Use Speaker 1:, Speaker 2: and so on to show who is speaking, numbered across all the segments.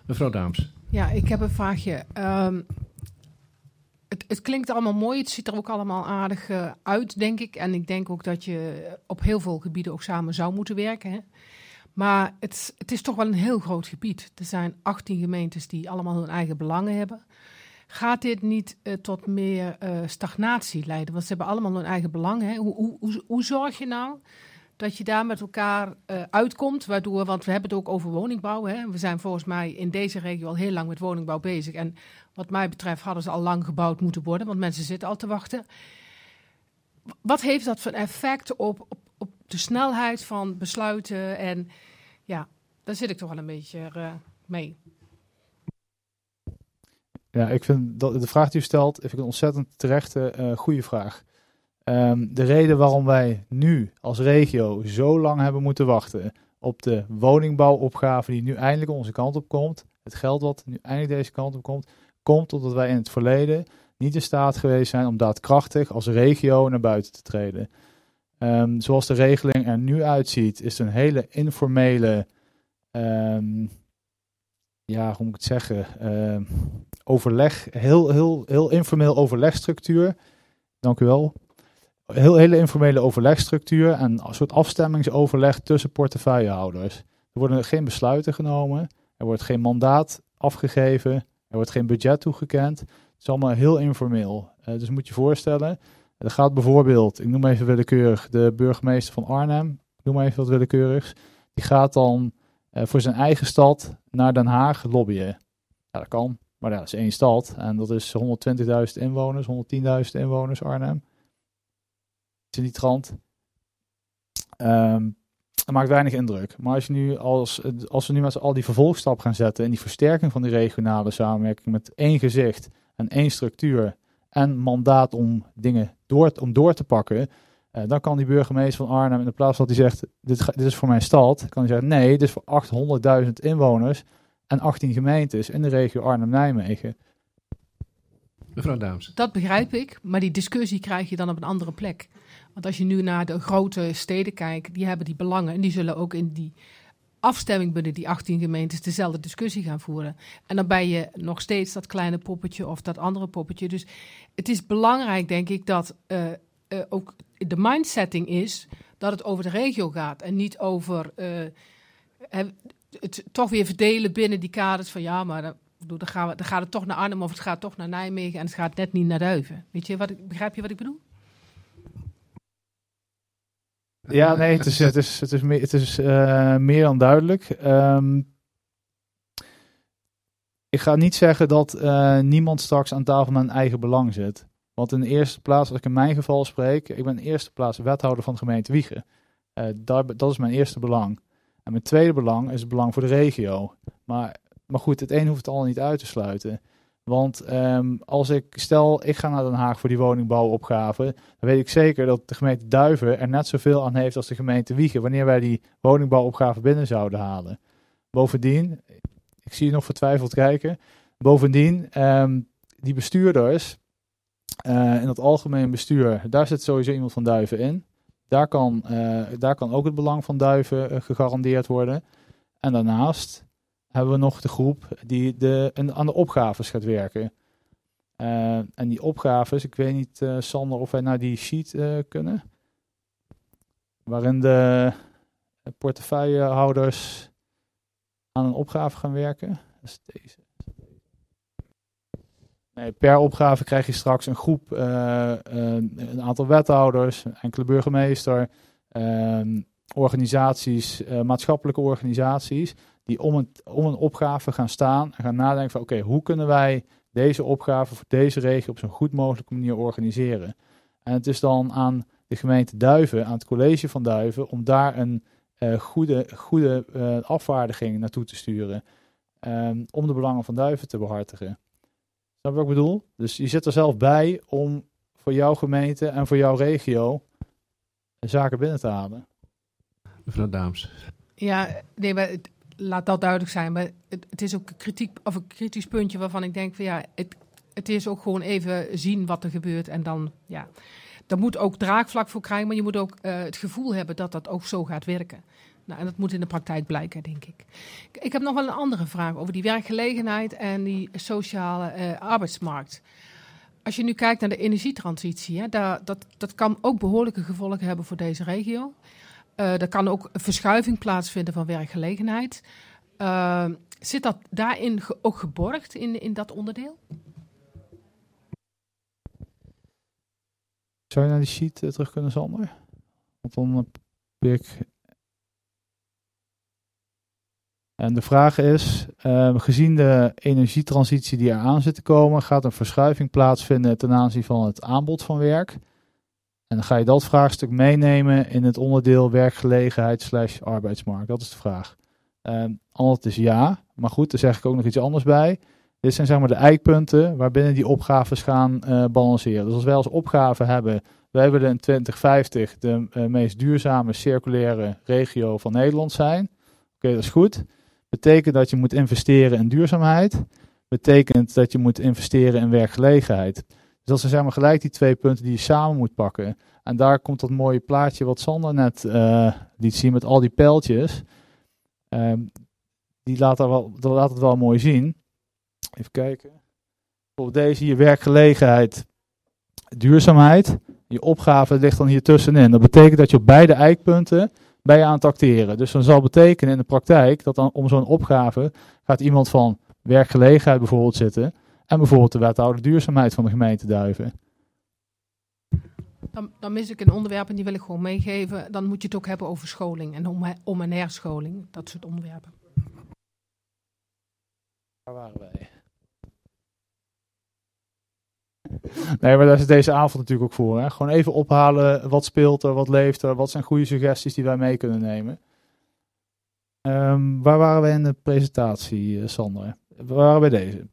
Speaker 1: Mevrouw Daams.
Speaker 2: Ja, ik heb een vraagje. Het klinkt allemaal mooi. Het ziet er ook allemaal aardig uit, denk ik. En ik denk ook dat je op heel veel gebieden ook samen zou moeten werken. Hè? Maar het is toch wel een heel groot gebied. Er zijn 18 gemeentes die allemaal hun eigen belangen hebben. Gaat dit niet tot meer stagnatie leiden? Want ze hebben allemaal hun eigen belangen. Hè? Hoe zorg je nou dat je daar met elkaar uitkomt? Waardoor, want we hebben het ook over woningbouw. Hè? We zijn volgens mij in deze regio al heel lang met woningbouw bezig. En wat mij betreft hadden ze al lang gebouwd moeten worden. Want mensen zitten al te wachten. Wat heeft dat voor effect op de snelheid van besluiten? En ja, daar zit ik toch wel een beetje mee.
Speaker 3: Ja, ik vind dat de vraag die u stelt, vind ik een ontzettend terechte, goede vraag. De reden waarom wij nu als regio zo lang hebben moeten wachten op de woningbouwopgave die nu eindelijk onze kant op komt, het geld wat nu eindelijk deze kant op komt omdat wij in het verleden niet in staat geweest zijn om daadkrachtig als regio naar buiten te treden. Zoals de regeling er nu uitziet, is het een hele informele, hoe moet ik het zeggen, overleg, heel informeel overlegstructuur. Dank u wel. Hele informele overlegstructuur en een soort afstemmingsoverleg tussen portefeuillehouders. Er worden geen besluiten genomen, er wordt geen mandaat afgegeven, er wordt geen budget toegekend. Het is allemaal heel informeel. Dus moet je voorstellen, er gaat bijvoorbeeld, ik noem even willekeurig, de burgemeester van Arnhem, ik noem even wat willekeurigs, die gaat dan voor zijn eigen stad naar Den Haag lobbyen. Ja, dat kan, maar ja, dat is één stad en dat is 120.000 inwoners, 110.000 inwoners Arnhem. In die trant. Het maakt weinig indruk. Maar als we nu met z'n al die vervolgstap gaan zetten en die versterking van die regionale samenwerking met één gezicht en één structuur en mandaat om dingen door te pakken, dan kan die burgemeester van Arnhem in plaats van dat hij zegt, dit is voor mijn stad, kan hij zeggen, nee, dit is voor 800.000 inwoners en 18 gemeentes in de regio Arnhem-Nijmegen.
Speaker 1: Mevrouw Daams.
Speaker 2: Dat begrijp ik, maar die discussie krijg je dan op een andere plek. Want als je nu naar de grote steden kijkt, die hebben die belangen en die zullen ook in die afstemming binnen die 18 gemeentes dezelfde discussie gaan voeren. En dan ben je nog steeds dat kleine poppetje of dat andere poppetje. Dus het is belangrijk, denk ik, dat ook de mindsetting is dat het over de regio gaat en niet over het toch weer verdelen binnen die kaders van ja, maar dan gaat het toch naar Arnhem of het gaat toch naar Nijmegen en het gaat net niet naar Duiven. Begrijp je wat ik bedoel?
Speaker 3: Ja, nee, het is meer dan duidelijk. Ik ga niet zeggen dat niemand straks aan tafel met een eigen belang zit. Want in de eerste plaats, als ik in mijn geval spreek, ik ben in de eerste plaats wethouder van de gemeente Wijchen. Dat is mijn eerste belang. En mijn tweede belang is het belang voor de regio. Maar goed, het een hoeft het al niet uit te sluiten. Want als ik ga naar Den Haag voor die woningbouwopgave, dan weet ik zeker dat de gemeente Duiven er net zoveel aan heeft als de gemeente Wijchen, wanneer wij die woningbouwopgave binnen zouden halen. Bovendien, ik zie je nog vertwijfeld kijken, die bestuurders in het algemeen bestuur, daar zit sowieso iemand van Duiven in. Daar kan ook het belang van Duiven gegarandeerd worden. En daarnaast hebben we nog de groep die aan de opgaves gaat werken. En die opgaves, ik weet niet, Sander, of wij naar die sheet kunnen. Waarin de portefeuillehouders aan een opgave gaan werken. Dat is deze. Nee, per opgave krijg je straks een groep, een aantal wethouders, een enkele burgemeester, organisaties, maatschappelijke organisaties, die om een opgave gaan staan en gaan nadenken van oké, hoe kunnen wij deze opgave voor deze regio op zo'n goed mogelijke manier organiseren. En het is dan aan de gemeente Duiven, aan het college van Duiven, om daar een goede afvaardiging naartoe te sturen. Om de belangen van Duiven te behartigen. Snap je wat ik bedoel? Dus je zit er zelf bij om voor jouw gemeente en voor jouw regio zaken binnen te halen.
Speaker 1: Mevrouw Daams.
Speaker 2: Ja, nee, maar laat dat duidelijk zijn. Maar het is ook een kritisch puntje waarvan ik denk van ja, het is ook gewoon even zien wat er gebeurt. En dan, daar moet ook draagvlak voor krijgen, maar je moet ook het gevoel hebben dat dat ook zo gaat werken. Nou, en dat moet in de praktijk blijken, denk ik. Ik heb nog wel een andere vraag over die werkgelegenheid en die sociale arbeidsmarkt. Als je nu kijkt naar de energietransitie, hè, dat kan ook behoorlijke gevolgen hebben voor deze regio. Er kan ook een verschuiving plaatsvinden van werkgelegenheid. Zit dat daarin ook geborgd in dat onderdeel?
Speaker 3: Zou je naar die sheet terug kunnen, Sander? Want dan probeer ik... En de vraag is, gezien de energietransitie die eraan zit te komen, gaat een verschuiving plaatsvinden ten aanzien van het aanbod van werk. En dan ga je dat vraagstuk meenemen in het onderdeel werkgelegenheid/arbeidsmarkt. Dat is de vraag. Antwoord is ja, maar goed, daar zeg ik ook nog iets anders bij. Dit zijn zeg maar de eikpunten waarbinnen die opgaves gaan balanceren. Dus als wij als opgave hebben, wij willen in 2050 de meest duurzame circulaire regio van Nederland zijn. Oké, dat is goed. Betekent dat je moet investeren in duurzaamheid. Betekent dat je moet investeren in werkgelegenheid. Dus dat zijn zeg maar gelijk die 2 punten die je samen moet pakken. En daar komt dat mooie plaatje wat Sander net liet zien met al die pijltjes. Die laat het wel mooi zien. Even kijken. Bijvoorbeeld deze hier, werkgelegenheid, duurzaamheid. Je opgave ligt dan hier tussenin. Dat betekent dat je op beide eikpunten ben je aan het acteren. Dus dat zal betekenen in de praktijk dat dan om zo'n opgave gaat iemand van werkgelegenheid bijvoorbeeld zitten en bijvoorbeeld de wethouder duurzaamheid van de gemeente Duiven.
Speaker 2: Dan mis ik een onderwerp en die wil ik gewoon meegeven. Dan moet je het ook hebben over scholing en om- en herscholing. Dat soort onderwerpen.
Speaker 3: Waar waren wij? Nee, maar daar is deze avond natuurlijk ook voor. Hè? Gewoon even ophalen, wat speelt er, wat leeft er, wat zijn goede suggesties die wij mee kunnen nemen. Waar waren wij in de presentatie, Sander? Waar waren we bij deze?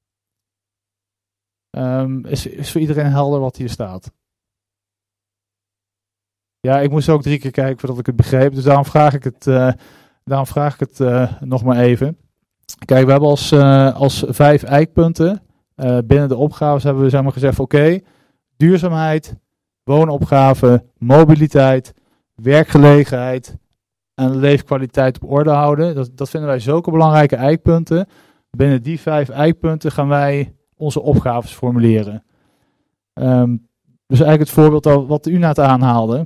Speaker 3: Is voor iedereen helder wat hier staat? Ja, ik moest ook 3 keer kijken voordat ik het begreep, dus daarom vraag ik het nog maar even. Kijk, we hebben als 5 eikpunten. Binnen de opgaves hebben we zeg maar gezegd, oké, duurzaamheid, woonopgave, mobiliteit, werkgelegenheid en leefkwaliteit op orde houden. Dat vinden wij zulke belangrijke eikpunten. Binnen die 5 eikpunten gaan wij onze opgaves formuleren. Dus eigenlijk het voorbeeld wat u net aanhaalde,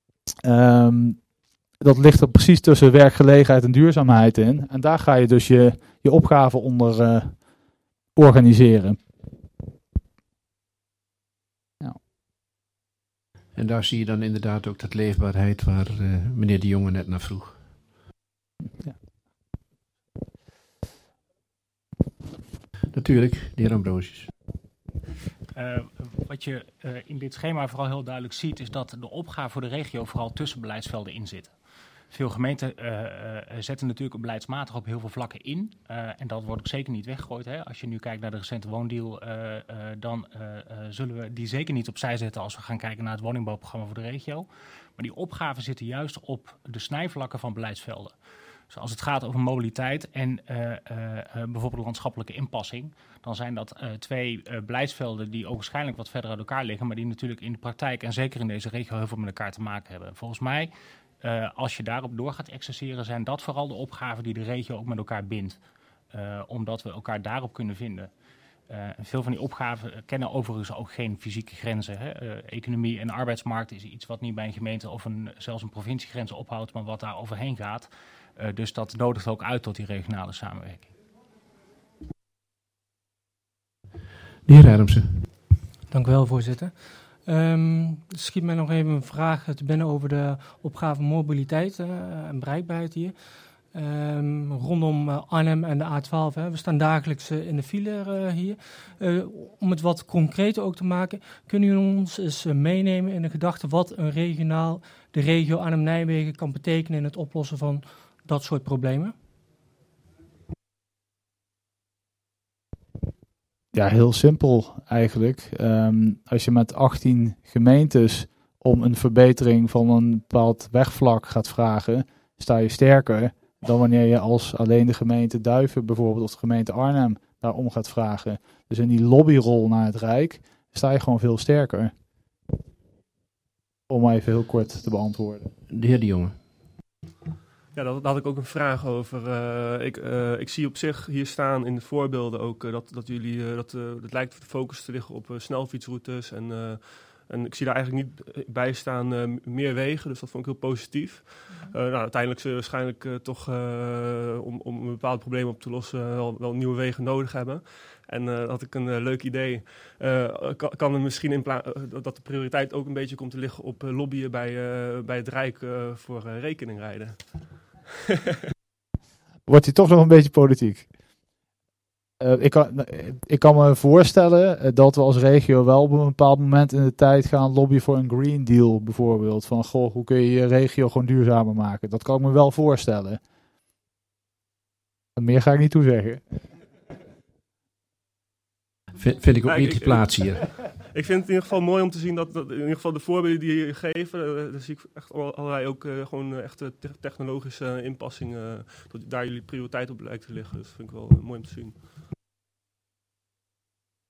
Speaker 3: dat ligt er precies tussen werkgelegenheid en duurzaamheid in. En daar ga je dus je opgave onder organiseren. Ja.
Speaker 1: En daar zie je dan inderdaad ook dat leefbaarheid waar meneer De Jonge net naar vroeg.
Speaker 3: Ja.
Speaker 1: Natuurlijk, de heer Ambrosius.
Speaker 4: Wat je in dit schema vooral heel duidelijk ziet, is dat de opgave voor de regio vooral tussen beleidsvelden in zitten. Veel gemeenten zetten natuurlijk beleidsmatig op heel veel vlakken in. En dat wordt ook zeker niet weggegooid. Hè. Als je nu kijkt naar de recente woondeal, dan zullen we die zeker niet opzij zetten als we gaan kijken naar het woningbouwprogramma voor de regio. Maar die opgaven zitten juist op de snijvlakken van beleidsvelden. Dus als het gaat over mobiliteit en bijvoorbeeld landschappelijke inpassing, dan zijn dat 2 beleidsvelden die ook waarschijnlijk wat verder uit elkaar liggen, maar die natuurlijk in de praktijk en zeker in deze regio heel veel met elkaar te maken hebben. Volgens mij, als je daarop door gaat exerceren, zijn dat vooral de opgaven die de regio ook met elkaar bindt. Omdat we elkaar daarop kunnen vinden. Veel van die opgaven kennen overigens ook geen fysieke grenzen. Hè. Economie en arbeidsmarkt is iets wat niet bij een gemeente of zelfs een provinciegrens ophoudt, maar wat daar overheen gaat. Dus dat nodigt ook uit tot die regionale samenwerking.
Speaker 1: De heer Adamsen.
Speaker 5: Dank u wel, voorzitter. Schiet mij nog even een vraag te binnen over de opgave mobiliteit en bereikbaarheid hier. Rondom Arnhem en de A12. Hè. We staan dagelijks in de file hier. Om het wat concreter ook te maken, kunnen jullie ons eens meenemen in de gedachte wat de regio Arnhem-Nijmegen kan betekenen in het oplossen van dat soort problemen?
Speaker 3: Ja, heel simpel eigenlijk. Als je met 18 gemeentes om een verbetering van een bepaald wegvlak gaat vragen, sta je sterker dan wanneer je als alleen de gemeente Duiven bijvoorbeeld of de gemeente Arnhem daarom gaat vragen. Dus in die lobbyrol naar het Rijk sta je gewoon veel sterker. Om maar even heel kort te beantwoorden.
Speaker 1: De heer De Jonge.
Speaker 6: Ja, daar had ik ook een vraag over. Ik zie op zich hier staan in de voorbeelden ook dat jullie, het lijkt de focus te liggen op snelfietsroutes en ik zie daar eigenlijk niet bij staan meer wegen, dus dat vond ik heel positief. Uiteindelijk zullen we waarschijnlijk toch om een bepaald probleem op te lossen wel nieuwe wegen nodig hebben. En had ik een leuk idee. Kan er misschien dat de prioriteit ook een beetje komt te liggen op lobbyen bij het Rijk voor rekeningrijden?
Speaker 3: Wordt hij toch nog een beetje politiek? Ik kan me voorstellen dat we als regio wel op een bepaald moment in de tijd gaan lobbyen voor een Green Deal bijvoorbeeld. Van, goh, hoe kun je je regio gewoon duurzamer maken? Dat kan ik me wel voorstellen. En meer ga ik niet toezeggen.
Speaker 1: Vind ik ook niet de plaats hier.
Speaker 6: Ik vind het in ieder geval mooi om te zien dat in ieder geval de voorbeelden die je geven, daar zie ik echt allerlei ook gewoon echte technologische inpassingen, dat daar jullie prioriteit op lijkt te liggen. Dus dat vind ik wel mooi om te zien.